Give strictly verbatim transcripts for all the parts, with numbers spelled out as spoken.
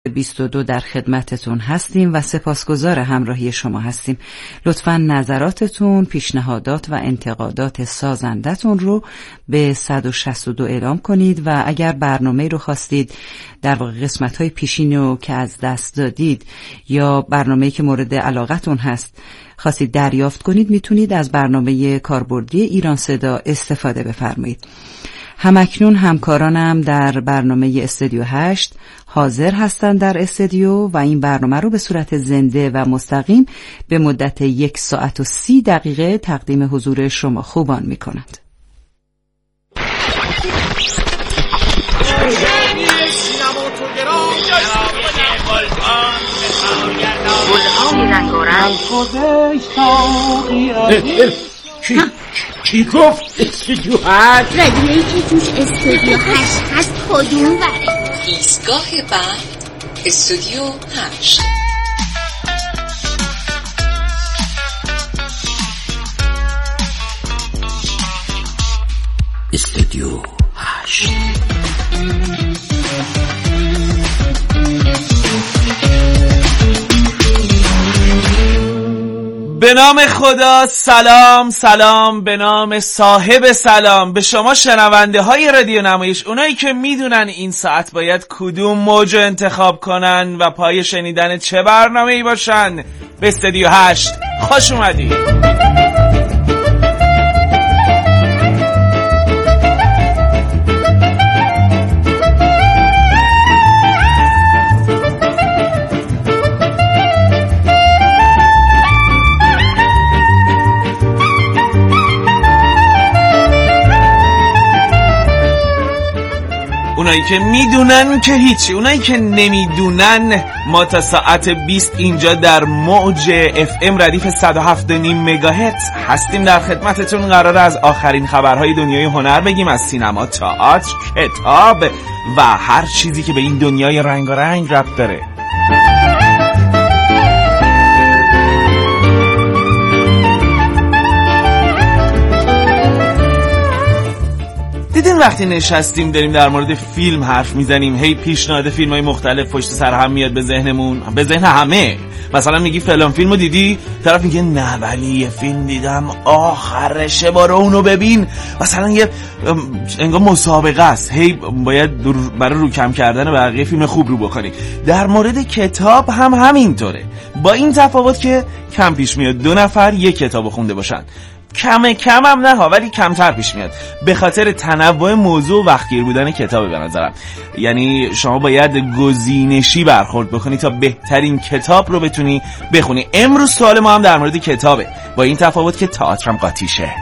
بیست و دو در خدمتتون هستیم و سپاسگزار همراهی شما هستیم. لطفاً نظراتتون، پیشنهادات و انتقادات سازندتون رو به صد و شصت و دو اعلام کنید و اگر برنامه رو خواستید، در واقع قسمت‌های پیشین رو که از دست دادید یا برنامه‌ای که مورد علاقتون هست خواستید دریافت کنید، میتونید از برنامه کاربردی ایران صدا استفاده بفرمایید. همکنون همکارانم در برنامه استودیو هشت حاضر هستند در استودیو و این برنامه رو به صورت زنده و مستقیم به مدت یک ساعت و سی دقیقه تقدیم حضور شما خوبان می کنند. چی چی گفت؟ استودیو هشت رادیویی که توش استودیو هشت هست کدوم بره؟ ایستگاه بعد استودیو هشت. استودیو هشت. به نام خدا. سلام سلام به نام صاحب سلام به شما شنونده های رادیو نمایش، اونایی که میدونن این ساعت باید کدوم موج انتخاب کنن و پای شنیدن چه برنامه‌ای باشن. به استودیو هشت خوش اومدید. اونایی که میدونن که هیچی، اونایی که نمیدونن ما تا ساعت بیست اینجا در موج اف ام ردیف صد و هفت و نیم مگاهرتز هستیم. در خدمتتون قراره از آخرین خبرهای دنیای هنر بگیم، از سینما، تئاتر، کتاب و هر چیزی که به این دنیای رنگارنگ ربط داره. دیدین وقتی نشستیم داریم در مورد فیلم حرف میزنیم، هی پیشنهاد فیلم‌های مختلف پشت سر هم میاد به ذهنمون، به ذهن همه. مثلا میگی فلان فیلمو دیدی؟ طرف میگه نه ولی یه فیلم دیدم آخرشه، برو اونو ببین. مثلا یه انگار مسابقه است، هی باید برای رو کم کردن بقیه فیلم خوب رو بکنی. در مورد کتاب هم همینطوره، با این تفاوت که کم پیش میاد دو نفر یک کتاب خونده باشن. کم کم هم نه ها، ولی کمتر پیش میاد به خاطر تنوع موضوع و وقتگیر بودن کتابه. به نظرم یعنی شما باید گزینشی برخورد بکنی تا بهترین کتاب رو بتونی بخونی. امروز سوال ما هم در مورد کتابه، با این تفاوت که تئاترم قاطیشه.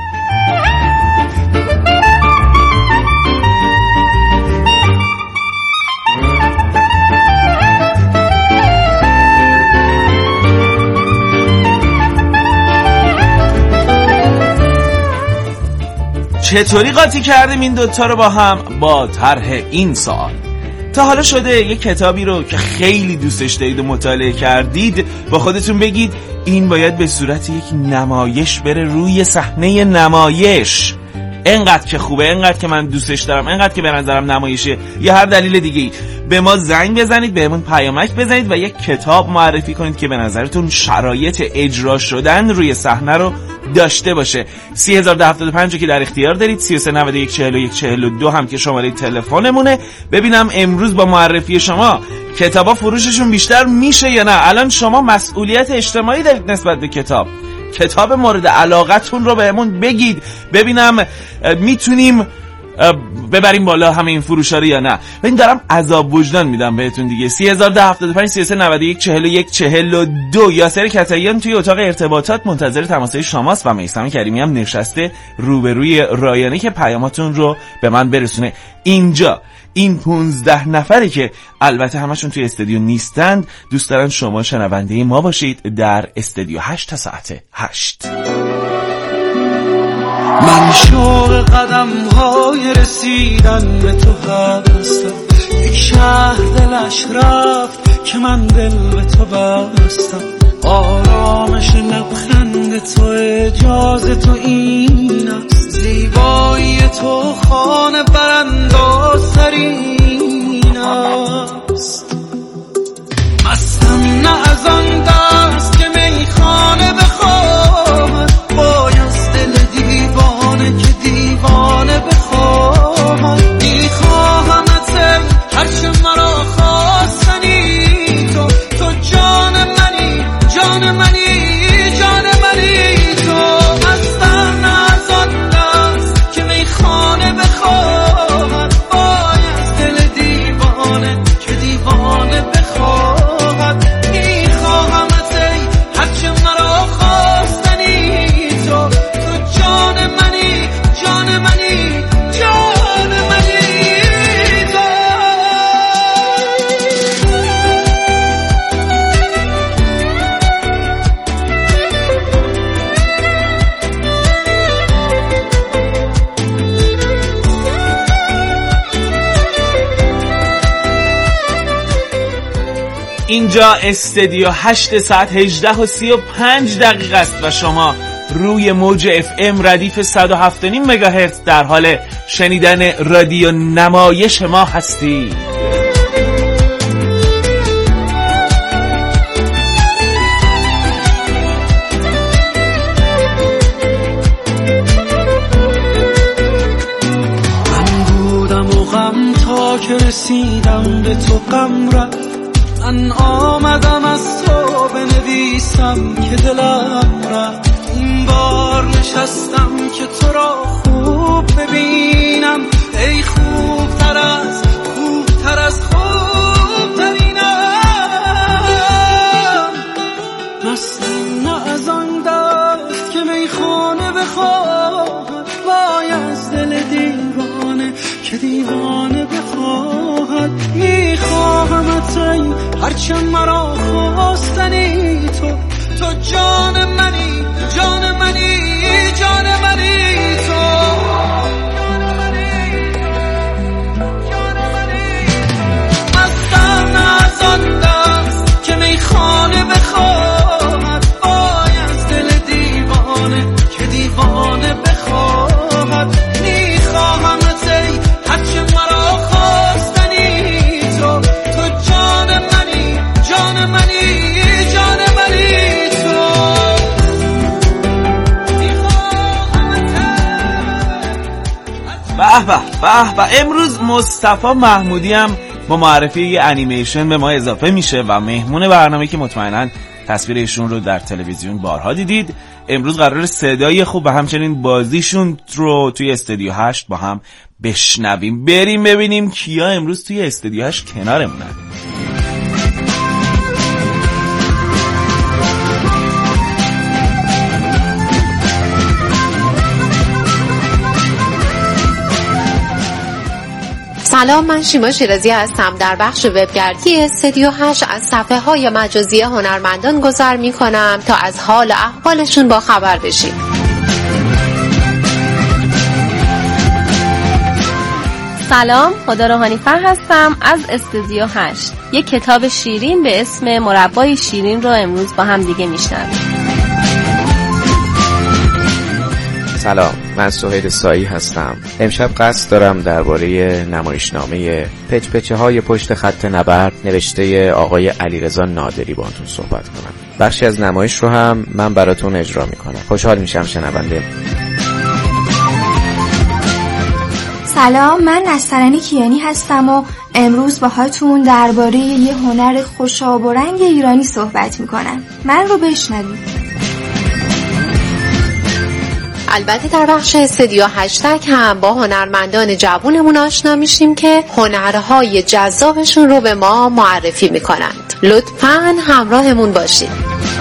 چطوری قاطی کردیم این دوتا رو با هم؟ با طرح این سوال: تا حالا شده یک کتابی رو که خیلی دوستش دارید و مطالعه کردید با خودتون بگید این باید به صورت یک نمایش بره روی صحنه نمایش، انقدر که خوبه، انقدر که من دوستش دارم، انقدر که به نظرم نمایشه، یا هر دلیل دیگه‌ای، به ما زنگ بزنید، بهمون پیامک بزنید و یک کتاب معرفی کنید که به نظرتون شرایط اجرا شدن روی صحنه رو داشته باشه. سی هزار و ده هفتاد و پنج که در اختیار دارید، سی و سه نود و یک چهل و یک چهل و دو هم که شماره تلفنمونه. ببینم امروز با معرفی شما کتابا فروششون بیشتر میشه یا نه. الان شما مسئولیت اجتماعی دارید نسبت به کتاب. کتاب مورد علاقتون رو بهمون بگید، ببینم میتونیم ببریم بالا همه این فروشا رو یا نه. من دارم عذاب وجدان میدم بهتون دیگه. سی هزار و ده هفتاد و پنج سی و سه نود و یک چهل و یک چهل و دو. یاسر کتاییان توی اتاق ارتباطات منتظر تماسهای شماست و میثم کریمی هم نشسته روبروی رایانه که پیاماتون رو به من برسونه. اینجا این پونزده نفره که البته همشون توی استودیو نیستند دوست دارن شما شنونده ما باشید در استودیو هشت تا ساعت هشت. من شوق قدم های رسیدن به تو هستم، یک شهر دلش رفت که من دل به تو بستم. آرامش لبخند تو اجازه تو این است، زیبایی تو خانه برانداز ترین است. از آن دست که میخانه بخواهد، باید دل دیوانه که دیوانه بخواهد. میخواهمت ای هرچه مرا خواستنی، تو تو جان منی جان منی جان منی. تو از دم از آن دست که میخانه بخواهد، باید دل دیوانه که دیوانه بخواهد. میخواهمت ای هرچه مرا خواستنی، تو تو جان منی جان منی جان منی. اینجا استدیو هشت ساعت هجده و سی و پنج دقیقه است و شما روی موج اف ام ردیف صد و هفت و نیم مگاهرتز در حال شنیدن رادیو نمایش ما هستید. من بودم و غم تا که رسیدم به تو غم رفت. من آمدم از تو بنویسم که دلم رفت. این بار نشستم که تو را خوب ببینم، ای خوب تر از خوب تر از خوب ترینم. مستم نه از آن دست که میخانه بخواهد، باید دل دیوانه که دیوانه بخواهد. میخواهمت ای هرچه مرا خواستنی، تو تو جان منی جان منی جان منی. تو جان منی جان منی. مستم از آن دست که میخانه بخواهد، باید دل دیوانه که دیوانه بخواهد. میخواهمت ای هرچه مرا خواستنی، تو تو جان منی جان منی جان منی. تو به به به به. امروز مصطفی محمودی هم با معرفی یه انیمیشن به ما اضافه میشه و مهمون برنامه که مطمئناً تصویر ایشون رو در تلویزیون بارها دیدید. امروز قرار صدای خوب و همچنین بازیشون رو توی استودیو هشت با هم بشنویم. بریم ببینیم کیا امروز توی استودیو هشت کنارمونن. سلام، من شیما شیرازی هستم. در بخش وبگردی استودیو هشت از صفحه های مجازی هنرمندان گذر می کنم تا از حال احوالشون با خبر بشیم. سلام، خدا روحانی‌فر هستم از استودیو هشت. یک کتاب شیرین به اسم مربای شیرین رو امروز با هم دیگه میشنویم. سلام، من سهیل سایی هستم. امشب قصد دارم درباره نمایشنامه پچ پچه های پشت خط نبرد نوشته آقای علیرضا نادری باهاتون صحبت کنم. بخشی از نمایش رو هم من براتون اجرا میکنم. خوشحال میشم شنونده. سلام، من نسترن کیانی هستم و امروز باهاتون درباره یه هنر خوشاب و رنگ ایرانی صحبت میکنم. من رو بشنوید. البته در بخش استودیو هشتگ هم با هنرمندان جوونمون آشنا میشیم که هنرهای جذابشون رو به ما معرفی میکنند. لطفاً همراهمون باشید.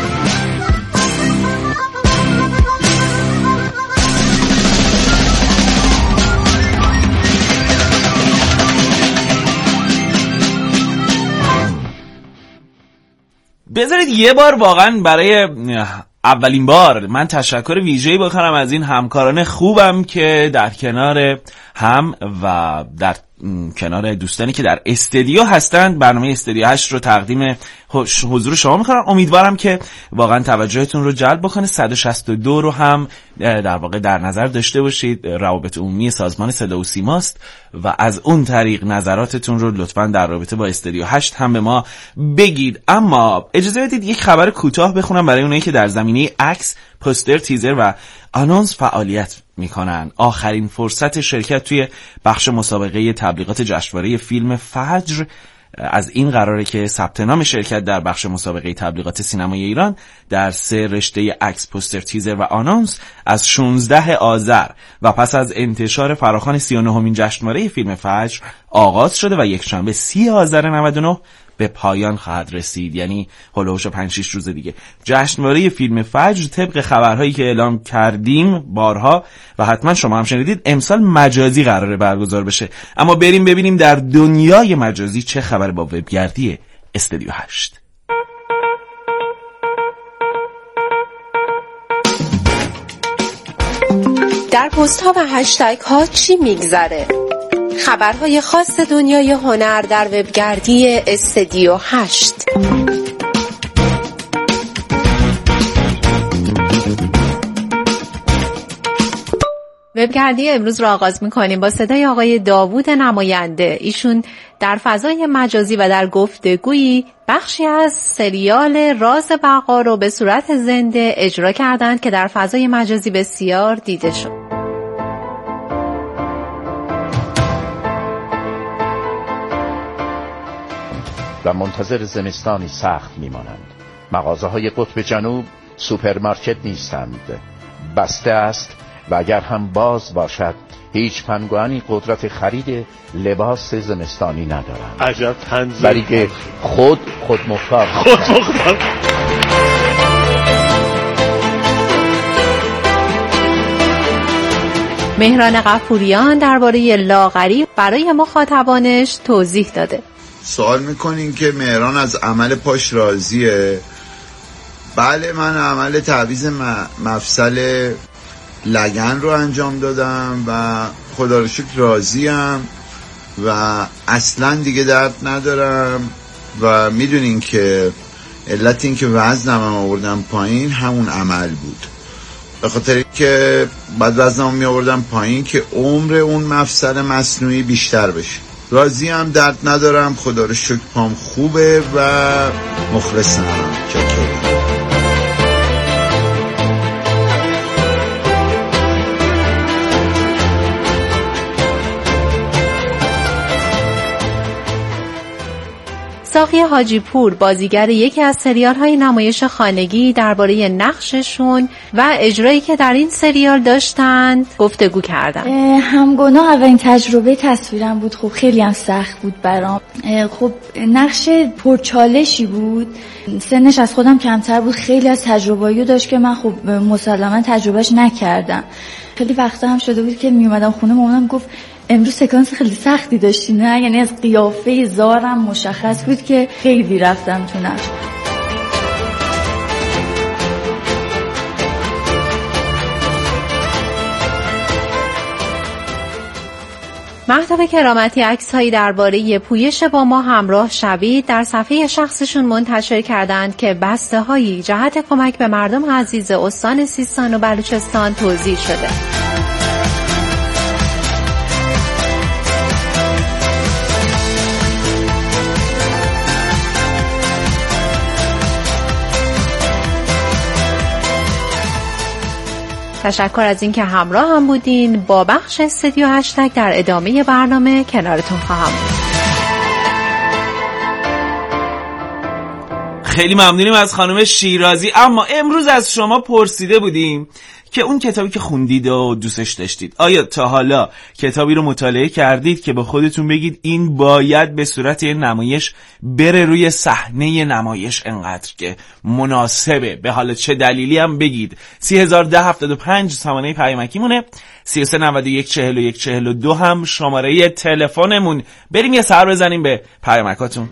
بذارید یه بار واقعا برای اولین بار من تشکر ویژه‌ای بکنم از این همکاران خوبم که در کنار هم و در کنار دوستانی که در استودیو هستند برنامه استودیو هشت رو تقدیم حضور شما میکنم. امیدوارم که واقعا توجهتون رو جلب بکنه. صد و شصت و دو رو هم در واقع در نظر داشته باشید، روابط عمومی سازمان صدا و سیماست و از اون طریق نظراتتون رو لطفاً در رابطه با استودیو هشت هم به ما بگید. اما اجازه بدید یک خبر کوتاه بخونم برای اونایی که در زمینه عکس، پوستر، تیزر و آنونس فعالیت میکنن. آخرین فرصت شرکت توی بخش مسابقه تبلیغات جشنواره فیلم فجر از این قراره که ثبت نام شرکت در بخش مسابقه تبلیغات سینمای ایران در سه رشته عکس، پوستر، تیزر و آنونس از شانزده آذر و پس از انتشار فراخوان سی و نهمین جشنواره فیلم فجر آغاز شده و یکشنبه سی آذر نود و نه به پایان خواهد رسید، یعنی هولوش پنج شش روز دیگه. جشنواره فیلم فجر طبق خبرهایی که اعلام کردیم بارها و حتما شما هم شنیدید امسال مجازی قراره برگزار بشه. اما بریم ببینیم در دنیای مجازی چه خبر با وبگردی استودیو هشت. در پست ها و هشتگ ها چی میگذره؟ خبرهای خاص دنیای هنر در وبگردی استودیو هشت. وبگردی امروز را آغاز می‌کنیم با صدای آقای داوود نماینده. ایشون در فضای مجازی و در گفتگویی بخشی از سریال راز بقا رو به صورت زنده اجرا کردند که در فضای مجازی بسیار دیده شد. و منتظر زمستانی سخت میمانند. مغازه های قطب جنوب سوپرمارکت نیستند، بسته است و اگر هم باز باشد هیچ پنگوانی قدرت خرید لباس زمستانی ندارند. عجب تنظیم، ولی که خود خود مختار خود مختار مهران غفوریان درباره لاغری برای مخاطبانش توضیح داده. سوال میکنین که مهران از عمل پاش راضیه؟ بله، من عمل تعویض مفصل لگن رو انجام دادم و خدا رو شکر راضیم و اصلا دیگه درد ندارم و میدونین که علت این که وزنم هم آوردم پایین همون عمل بود، به خاطر که بعد وزنم می آوردم پایین که عمر اون مفصل مصنوعی بیشتر بشه. راضی هم، درد ندارم، خدا رو شکر پام خوبه و مخلصم. چکریم. ساقی حاجی پور بازیگر یکی از سریال های نمایش خانگی درباره نقششون و اجرایی که در این سریال داشتند گفتگو کردن. همگناه اولین تجربه تصویرم بود، خب خیلی هم سخت بود برام. خب نقش پرچالشی بود، سنش از خودم کمتر بود، خیلی از تجربه‌ایو داشت که من خب مسلماً تجربهش نکردم. خیلی وقتا هم شده بود که می اومدم خونه مامانم گفت امروز سکانس خیلی سختی داشتی نه؟ یعنی از قیافه زارم مشخص بود که خیلی رفتم تو نقش. مهتاب کرامتی عکس‌هایی درباره پویش با ما همراه شوید در صفحه شخصشون منتشر کردند که بسته‌هایی جهت کمک به مردم عزیز استان سیستان و بلوچستان توزیع شده. تشکر از اینکه همراه هم بودین. با بخش استودیو هشتگ در ادامه برنامه کنارتون خواهم بود. خیلی ممنونیم از خانم شیرازی. اما امروز از شما پرسیده بودیم که اون کتابی که خوندید و دوستش داشتید، آیا تا حالا کتابی رو مطالعه کردید که به خودتون بگید این باید به صورت نمایش بره روی صحنه نمایش انقدر که مناسبه، به حالا چه دلیلی هم بگید. سی هزار ده هفتاد و پنج سامانه پیامکی مونه، سی و سه نود و یک چهل و یک چهل و دو هم شماره تلفنمون. بریم یه سر بزنیم به پیامکاتون.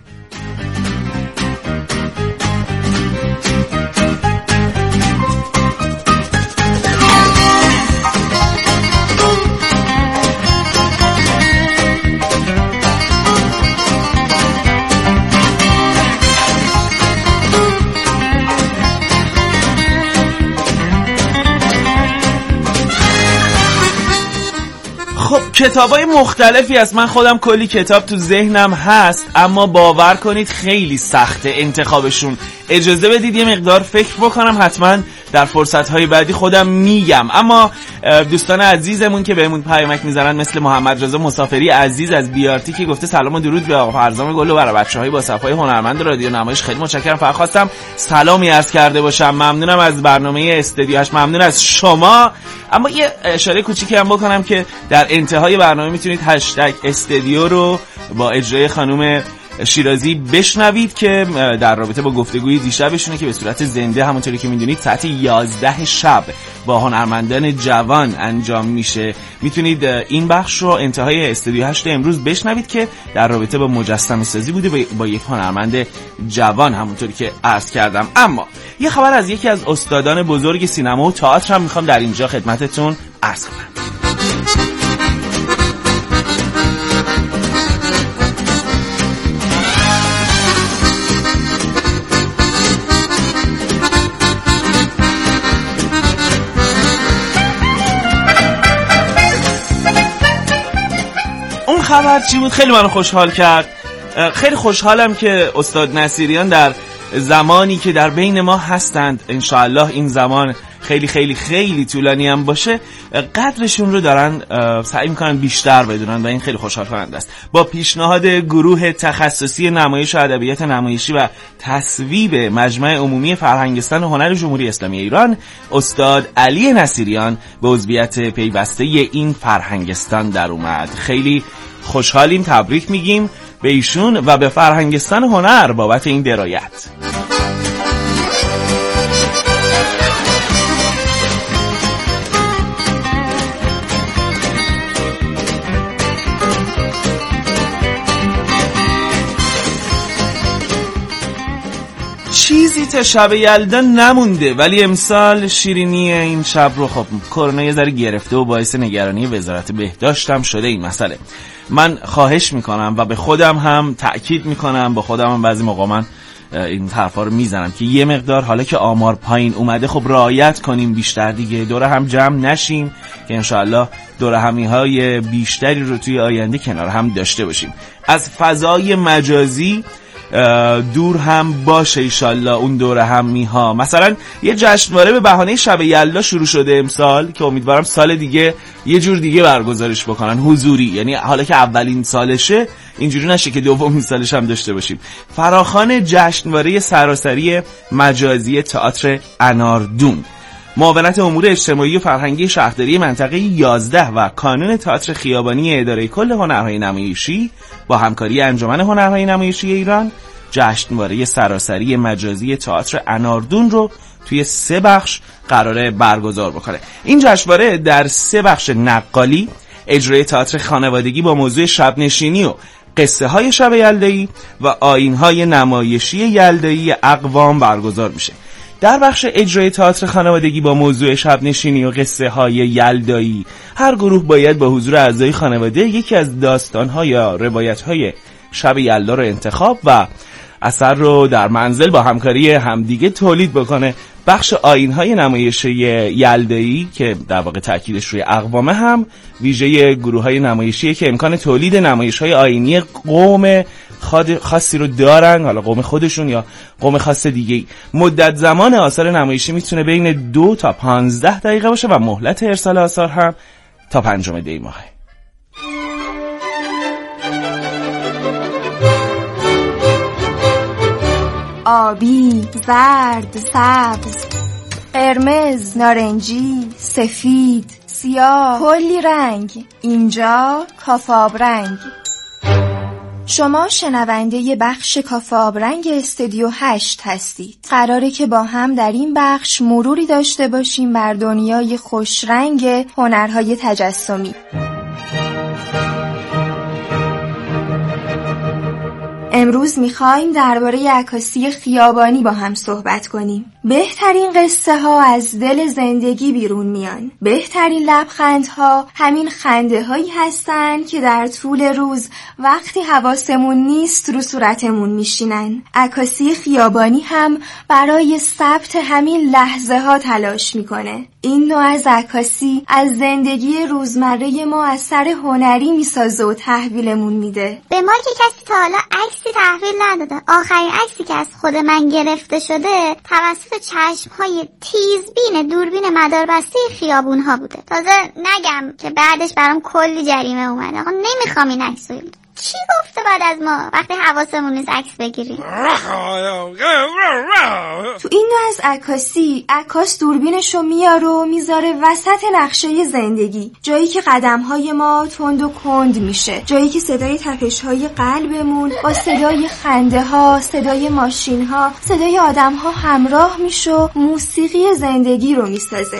کتابای مختلفی هست. من خودم کلی کتاب تو ذهنم هست، اما باور کنید خیلی سخته انتخابشون. اجازه بدید یه مقدار فکر بکنم، حتما در فرصت‌های بعدی خودم میگم. اما دوستان عزیزمون که بهمون پیامک میذارن مثل محمد رضا مسافری عزیز از بیارتی که گفته سلام و درود به آقا فرزام گل و برای بچه‌های با صفای هنرمند رادیو نمایش، خیلی متشکرم. فقط خواستم سلامی عرض کرده باشم. ممنونم از برنامه استودیو هشت، ممنون از شما. اما یه اشاره کوچیکی هم بکنم که در انتهای برنامه میتونید هشتگ استودیو رو با اجرای خانم شیرازی بشنوید که در رابطه با گفتگوی دیشبشونه که به صورت زنده همونطوری که میدونید ساعت یازده شب با هنرمندان جوان انجام میشه. میتونید این بخش رو انتهای استودیو هشت امروز بشنوید که در رابطه با مجسمه سازی بوده با یک هنرمند جوان همونطوری که عرض کردم. اما یه خبر از یکی از استادان بزرگ سینما و تئاتر هم میخوام در اینجا خدمتتون عرض کنم. خبر چی بود؟ خیلی منو خوشحال کرد. خیلی خوشحالم که استاد نصیریان در زمانی که در بین ما هستند، انشاءالله این زمان خیلی خیلی خیلی طولانی هم باشه، قدرشون رو دارن سعی میکنن بیشتر بدونن و این خیلی خوشحال کننده است. با پیشنهاد گروه تخصصی نمایش و ادبیات نمایشی و تصویب مجمع عمومی فرهنگستان هنر جمهوری اسلامی ایران، استاد علی نصیریان به عضویت پیوسته این فرهنگستان در اومد. خیلی خوشحالیم، تبریک میگیم به ایشون و به فرهنگستان هنر بابت این درایت. چیزی تا شب یلدا نمونده، ولی امسال شیرینی این شب رو خب کرونا یه ذره گرفته و باعث نگرانی وزارت بهداشت هم شده این مسئله. من خواهش میکنم و به خودم هم تأکید میکنم، با خودم هم بعضی موقع من این حرفا رو میزنم که یه مقدار حالا که آمار پایین اومده خب رعایت کنیم بیشتر دیگه، دور هم جمع نشیم که انشاءالله دور همی های بیشتری رو توی آینده کنار هم داشته باشیم. از فضای مجازی دور هم باشه ایشالله اون دوره همی ها. مثلا یه جشنواره به بهانه شب یلدا شروع شده امسال که امیدوارم سال دیگه یه جور دیگه برگزارش بکنن، حضوری، یعنی حالا که اولین سالشه اینجوری نشه که دومین سالش هم داشته باشیم. فراخوان جشنواره سراسری مجازی تئاتر اناردون، معاونت امور اجتماعی و فرهنگی شهرداری منطقه یازده و کانون تئاتر خیابانی اداره کل هنرهای نمایشی با همکاری انجمن هنرهای نمایشی ایران جشنواره سراسری مجازی تئاتر اناردون رو توی سه بخش قراره برگزار بکنه. این جشنواره در سه بخش نقالی، اجرای تئاتر خانوادگی با موضوع شب نشینی و قصه های شب یلدایی و آیین های نمایشی یلدایی اقوام برگزار میشه. در بخش اجرای تئاتر خانوادگی با موضوع شب نشینی و قصه های یلدایی، هر گروه باید با حضور اعضای خانواده یکی از داستان ها یا روایت های شب یلدا رو انتخاب و اثر رو در منزل با همکاری همدیگه تولید بکنه. بخش آیین‌های نمایش یلدایی که در واقع تأکیدش روی اقوامه هم ویژه گروه‌های نمایشیه که امکان تولید نمایش‌های آیینی قوم خاصی رو دارن، حالا قوم خودشون یا قوم خاص دیگه. مدت زمان آثار نمایشی میتونه بین دو تا پانزده دقیقه باشه و مهلت ارسال آثار هم تا پنجم دی ماه. آبی، زرد، سبز، قرمز، نارنجی، سفید، سیاه، کلی رنگ. اینجا کافاب رنگ. شما شنونده بخش کافاب رنگ استودیو هشت هستید. قراره که با هم در این بخش مروری داشته باشیم بر دنیای خوشرنگ هنرهای تجسمی. امروز میخوایم درباره عکاسی خیابانی با هم صحبت کنیم. بهترین قصه ها از دل زندگی بیرون میان. بهترین لبخندها همین خنده هایی هستن که در طول روز وقتی حواسمون نیست رو صورتمون میشینن. عکاسی خیابانی هم برای ثبت همین لحظه ها تلاش میکنه. این نوع از عکاسی از زندگی روزمره ما اثر هنری میسازه و تحویلمون میده. به ما که کسی تا حالا عکسی تحویل نداده. آخرین عکسی که از خود من گرفته شده توسط چشم‌های تیزبین دوربین مداربسته خیابون‌ها بوده. تازه نگم که بعدش برام کلی جریمه اومده. آقا نمیخوام این عکسو. چی گفته بعد از ما وقتی حواسمون نیست عکس بگیریم؟ تو این نوع از عکاسی عکاس دوربینشو میاره و میذاره وسط نقشه زندگی، جایی که قدم‌های ما تند و کند میشه، جایی که صدای تپش‌های قلبمون با صدای خنده‌ها، صدای ماشین‌ها، صدای آدم‌ها همراه میشه و موسیقی زندگی رو میسازه.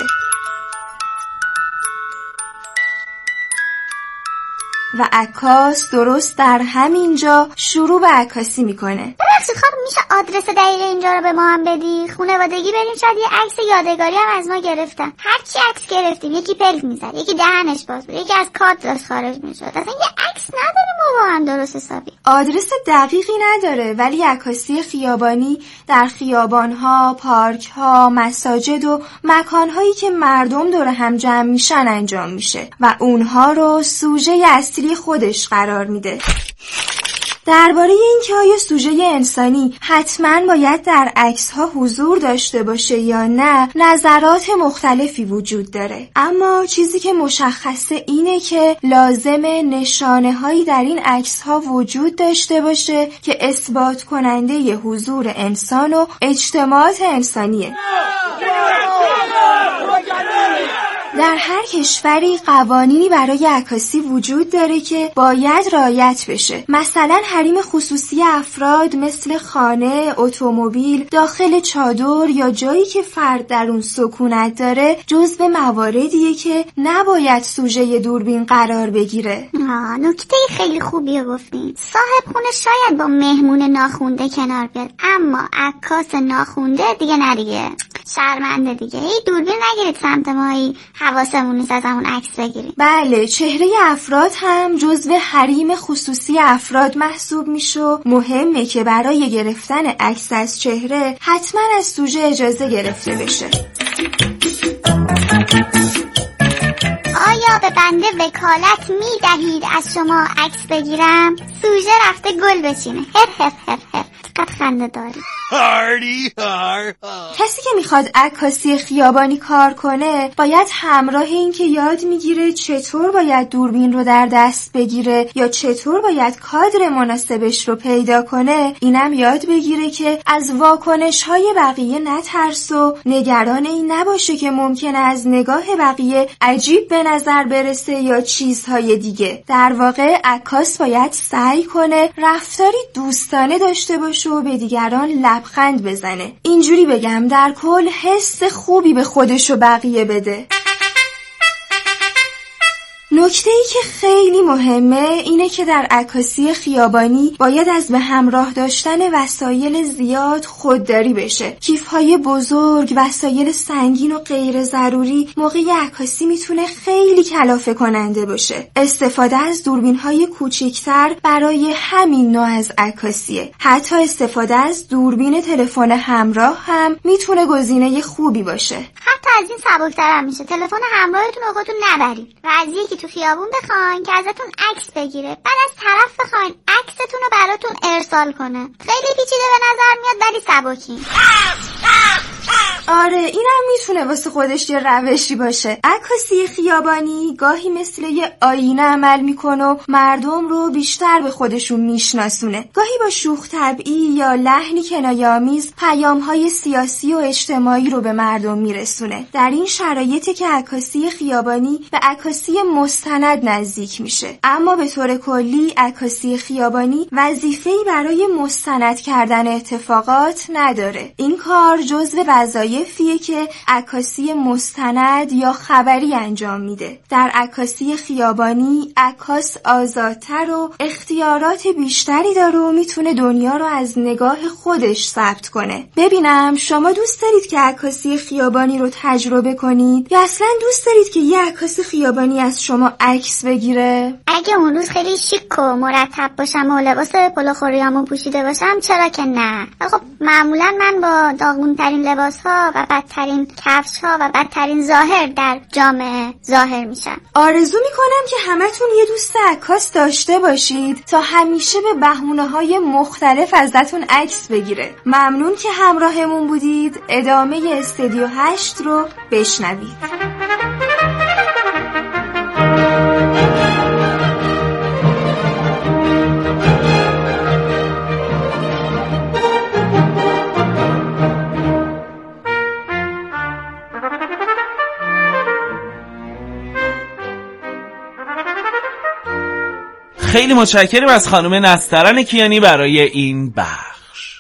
و عکاس درست در همین جا شروع به عکاسی میکنه. ببخشید خانم میشه آدرس دقیق اینجا رو به ما هم بدی؟ خانوادگی بریم، شاید یه عکس یادگاری هم از ما گرفتن. هر چی عکس گرفتیم یکی پلک میزد، یکی دهنش باز بود، یکی از کادر داشت خارج میشد. اصلا یه عکس نداریم ما با هم درست حسابی. آدرس دقیقی نداره، ولی عکاسی خیابانی در خیابانها، پارکها، مساجد و مکانهایی که مردم دور هم جمع میشن انجام میشه و اونها رو سوژه اصلی خودش قرار میده. درباره اینکه آیا سوژه انسانی حتما باید در عکس‌ها حضور داشته باشه یا نه، نظرات مختلفی وجود داره، اما چیزی که مشخصه اینه که لازمه نشانه‌هایی در این عکس‌ها وجود داشته باشه که اثبات کننده حضور انسان و اجتماعات انسانیه. در هر کشوری قوانینی برای عکاسی وجود داره که باید رعایت بشه. مثلا حریم خصوصی افراد مثل خانه، اتومبیل، داخل چادر یا جایی که فرد در اون سکونت داره جزو مواردیه که نباید سوژه دوربین قرار بگیره. آه، نکته خیلی خوبی رو گفتین. صاحب خونه شاید با مهمون ناخونده کنار بیاد، اما عکاس ناخونده دیگه نه دیگه. شرمنده دیگه. هی دوربین نگیرید سمت ما، هی حواسمون نیست از همون عکس بگیریم. بله، چهره افراد هم جزو حریم خصوصی افراد محسوب میشه. مهمه که برای گرفتن عکس از چهره حتما از سوژه اجازه گرفته بشه. آیا به بنده وکالت میدهید از شما عکس بگیرم؟ سوژه رفته گل بچینه. هف هف هف هف. قد خنده داری. کسی که میخواد عکاسی خیابانی کار کنه باید همراه این که یاد میگیره چطور باید دوربین رو در دست بگیره یا چطور باید کادر مناسبش رو پیدا کنه، اینم یاد بگیره که از واکنش‌های بقیه نترس و نگران این نباشه که ممکنه از نگاه بقیه عجیب به نظر برسه یا چیزهای دیگه. در واقع عکاس باید سعی کنه رفتاری دوستانه داشته باشه و به دیگران لبخند بزنه. اینجوری بگم در کل حس خوبی به خودش و بقیه بده. نکته ای که خیلی مهمه اینه که در عکاسی خیابانی باید از به همراه داشتن وسایل زیاد خودداری بشه. کیف‌های بزرگ، وسایل سنگین و غیر ضروری موقع عکاسی میتونه خیلی کلافه کننده باشه. استفاده از دوربین‌های کوچیک‌تر برای همین نوع از عکاسیه. حتی استفاده از دوربین تلفن همراه هم میتونه گزینه خوبی باشه. حتی از این سبک‌تر هم میشه. تلفن همراهتون رو خودتون نبرید. و از یکی تو خیابون بخواین که ازتون عکس بگیره، بعد از طرف بخواین عکستون رو براتون ارسال کنه. خیلی پیچیده به نظر میاد ولی سبکی. آره، اینم میتونه واسه خودش یه روشی باشه. عکاسی خیابانی گاهی مثل یه آینه عمل میکنه و مردم رو بیشتر به خودشون میشناسونه. گاهی با شوخ طبعی یا لحنی کنایه‌آمیز پیام‌های سیاسی و اجتماعی رو به مردم میرسونه. در این شرایطی که عکاسی خیابانی به عکاسی مستند نزدیک میشه. اما به طور کلی عکاسی خیابانی وظیفه‌ای برای مستند کردن اتفاقات نداره. این کار جزو وظایف وظایفیه که عکاسی مستند یا خبری انجام میده. در عکاسی خیابانی عکاس آزادتر و اختیارات بیشتری داره و میتونه دنیا رو از نگاه خودش ثبت کنه. ببینم شما دوست دارید که عکاسی خیابانی رو تجربه کنید یا اصلا دوست دارید که یه عکاس خیابانی از شما عکس بگیره؟ اگه اون روز خیلی شیک و مرتب باشم و لباس پلوخوریامو پوشیده باشم چرا که نه. خب معمولا من با داغونترین لباس ها و بدترین کفش ها و بدترین ظاهر در جامعه ظاهر میشم. آرزو میکنم که همتون یه دوست عکاس داشته باشید تا همیشه به بهونه های مختلف ازتون عکس بگیره. ممنون که همراهمون بودید. ادامه استودیو هشت رو بشنوید. خیلی متشکرم از خانم نسترن کیانی برای این بخش.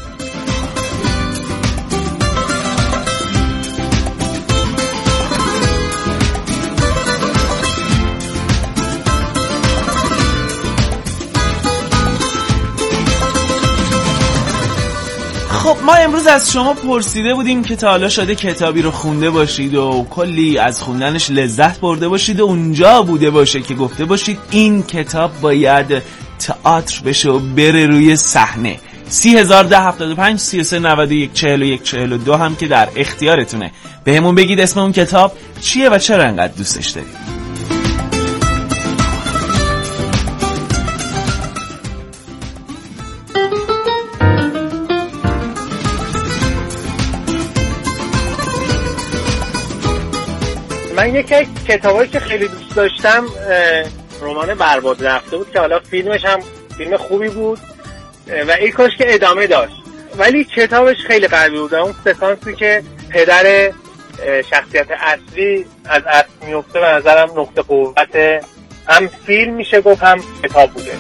خب ما امروز از شما پرسیده بودیم که تا حالا شده کتابی رو خونده باشید و کلی از خوندنش لذت برده باشید و اونجا بوده باشه که گفته باشید این کتاب باید تئاتر بشه و بره روی صحنه. سی هزار ده هفتاد و پنج سی و سه نود و یک چهل و یک چهل و دو هم که در اختیارتونه. به همون بگید اسم اون کتاب چیه و چرا انقدر دوستش دارید. من یکی از کتابایی که خیلی دوست داشتم رمان برباد رفته بود که حالا فیلمش هم فیلم خوبی بود و این کاش که ادامه داشت، ولی کتابش خیلی قوی بود. اون سکانسی که پدر شخصیت اصلی از اسب میفته به نظرم نقطه قوت هم فیلم میشه گفت هم کتاب بوده.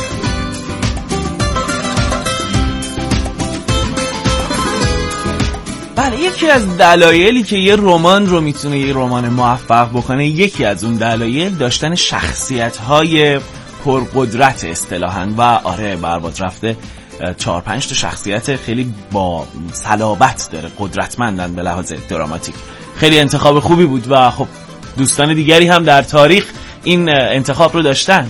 بله، یکی از دلایلی که یه رمان رو میتونه یه رمان موفق بکنه، یکی از اون دلایل داشتن شخصیت‌های پرقدرت اصطلاحاً و آره برباد رفته چهار پنج تا شخصیت خیلی با صلابت داره، قدرتمندن به لحاظ دراماتیک. خیلی انتخاب خوبی بود و خب دوستان دیگری هم در تاریخ این انتخاب رو داشتن.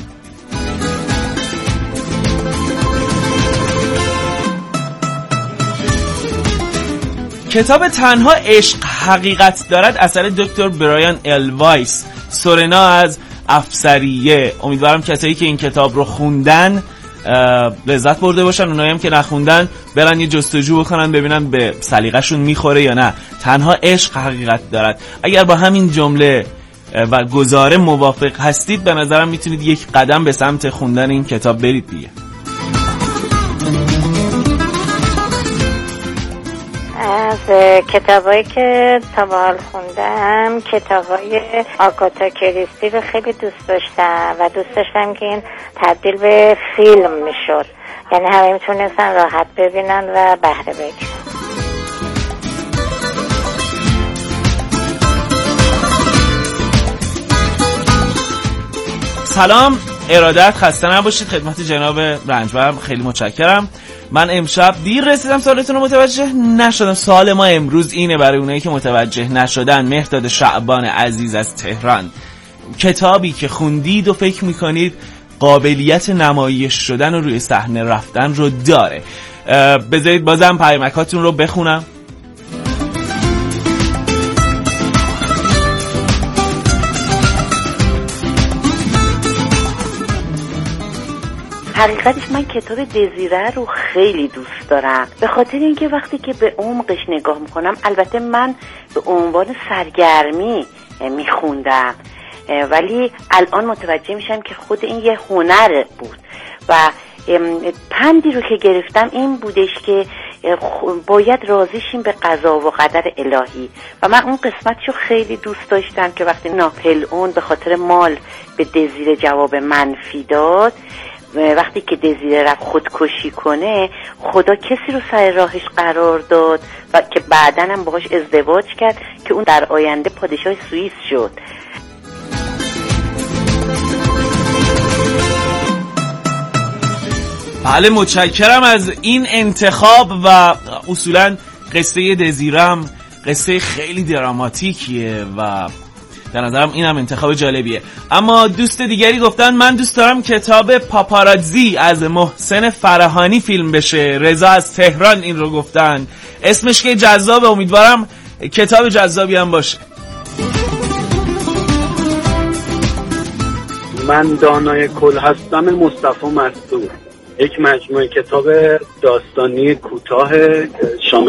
کتاب تنها عشق حقیقت دارد اثر دکتر برایان ال وایس، سورنا از افسریه. امیدوارم کسایی که این کتاب رو خوندن لذت برده باشن، اونایی هم که نخوندن برن یه جستجو بکنن ببینن به سلیقه‌شون میخوره یا نه. تنها عشق حقیقت دارد. اگر با همین جمله و گزاره موافق هستید به نظرم میتونید یک قدم به سمت خوندن این کتاب برید دیگه. از کتابایی که تا به حال خوندم کتابای آگاتا کریستی رو خیلی دوست داشتم و دوست داشتم که این تبدیل به فیلم میشد، یعنی همه میتونستن راحت ببینن و بهره بگیرن. سلام، ارادت، خسته نباشید. خدمت جناب رنجبرم خیلی متشکرم. من امشب دیر رسیدم، سوالتون رو متوجه نشدم. سوال ما امروز اینه برای اونایی که متوجه نشدن. مهرداد شعبان عزیز از تهران، کتابی که خوندید و فکر میکنید قابلیت نمایش شدن و روی صحنه رفتن رو داره. بذارید بازم پیامکاتون رو بخونم. حقیقتش من کتاب دزیره رو خیلی دوست دارم، به خاطر اینکه وقتی که به عمقش نگاه میکنم، البته من به عنوان سرگرمی میخوندم ولی الان متوجه میشم که خود این یه هنر بود و پندی رو که گرفتم این بودش که باید راضی شیم به قضا و قدر الهی و من اون قسمتشو خیلی دوست داشتم که وقتی ناپلئون به خاطر مال به دزیر جواب منفی داد وقتی که دزیره رفت خودکشی کنه خدا کسی رو سر راهش قرار داد و که بعدن هم باهاش ازدواج کرد که اون در آینده پادشاه سوئیس شد. بله متشکرم از این انتخاب و اصولا قصه دزیرم قصه خیلی دراماتیکیه و در نظرم این هم انتخاب جالبیه. اما دوست دیگری گفتن من دوست دارم کتاب پاپاراتزی از محسن فرهانی فیلم بشه. رضا از تهران این رو گفتن. اسمش که جذابه، امیدوارم کتاب جذابی هم باشه. من دانای کل هستم مصطفی مسعود. یک مجموعه کتاب داستانی کوتاه شامل